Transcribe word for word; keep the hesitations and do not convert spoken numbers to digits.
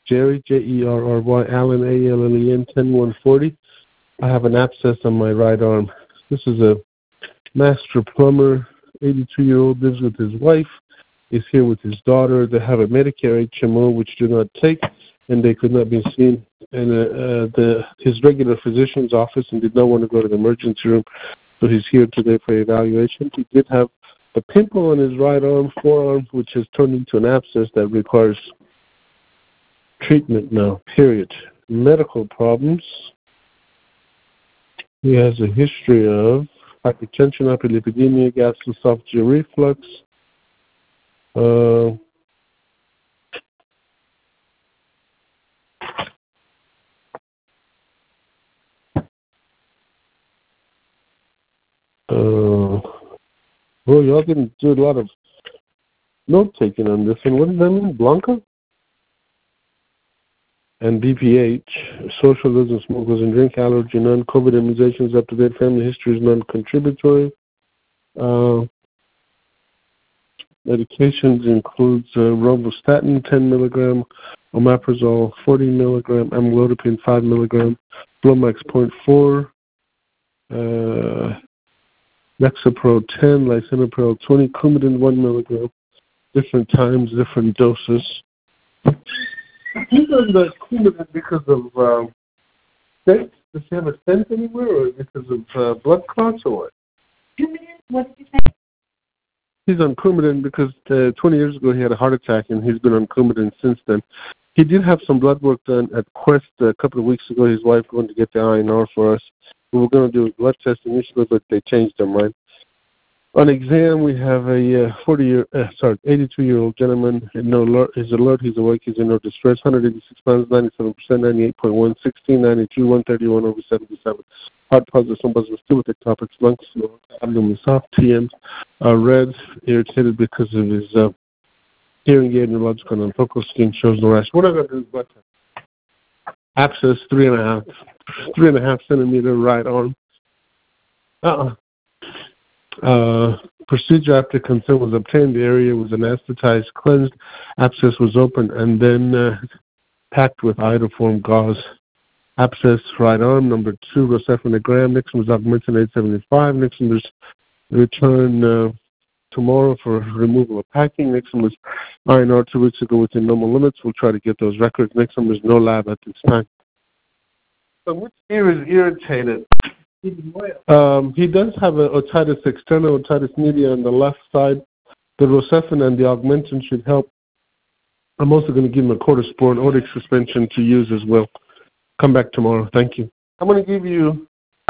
Jerry, J E R R Y, Allen, A L L E N, ten one forty. I have an abscess on my right arm. This is a master plumber, eighty-two-year-old, lives with his wife, is here with his daughter. They have a Medicare H M O, which do not take, and they could not be seen in uh, uh, the his regular physician's office and did not want to go to the emergency room, so he's here today for evaluation. He did have a pimple on his right arm, forearm, which has turned into an abscess that requires treatment now, period. Medical problems. He has a history of hypertension, hyperlipidemia, gastroesophageal reflux. Uh, uh, well, y'all didn't do a lot of note-taking on this one. What does that mean? Blanca? And B P H, social doesn't smoke, doesn't drink, allergy none, COVID immunizations up to date, family history is non-contributory. Uh, medications includes uh, rovastatin ten milligram, omeprazole forty milligram, amlodipine five milligram, Flomax zero point four, uh, Lexapro ten, lisinopril twenty, Coumadin one milligram, different times, different doses. He's on the Coumadin because of uh, stent. Does he have a stent anywhere, or because of uh, blood clots, or what? Coumadin? What did you say? He's on Coumadin because uh, twenty years ago he had a heart attack, and he's been on Coumadin since then. He did have some blood work done at Quest a couple of weeks ago. His wife going to get the I N R for us. We were going to do a blood test initially, but they changed their mind. On exam, we have a uh, forty year, uh, sorry, eighty-two-year-old gentleman. No alert, he's alert, he's awake, he's in no distress. one hundred eighty-six pounds, ninety-seven percent, ninety-eight point one, sixteen, ninety-two, one thirty-one over seventy-seven. Heart positive, some positive, still with ectopic lungs, abdomen soft, T M, uh, red, irritated because of his uh, hearing aid, neurological non-focal, skin shows no rash. What am I going to do? Blood test. Abscess, three and a half, three and a half centimeter right arm. Uh-uh. Uh, procedure after consent was obtained. The area was anesthetized, cleansed, abscess was opened, and then uh, packed with iodoform gauze. Abscess right arm, number two, Rocephin a gram. Nixon was augmented eight seventy-five. Nixon was returned uh, tomorrow for removal of packing. Nixon was I N R two weeks ago within normal limits. We'll try to get those records. Nixon was no lab at this time. So which ear is irritated? Um, he does have a otitis externa, otitis media on the left side. The Rocephin and the Augmentin should help. I'm also going to give him a cortispor and Otic suspension to use as well. Come back tomorrow. Thank you. I'm going to give you